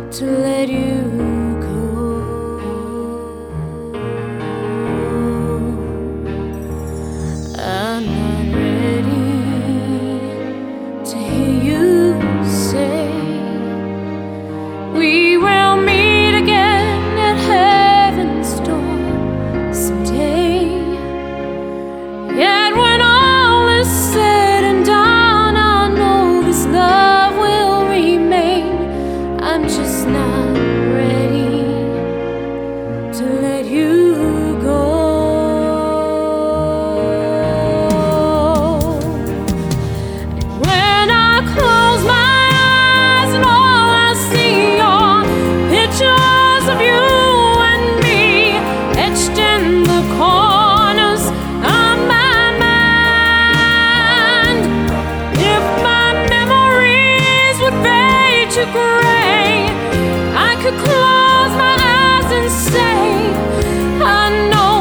to let you go. I'm not ready to hear you say we will meet again at heaven's door someday. Yet when all is said and done, I know this love will remain. I'm just not ready to let you go. When I close my eyes and all I see are pictures of you and me etched in the corners of my mind. If my memories would fade to gray, I could close my eyes and say, I know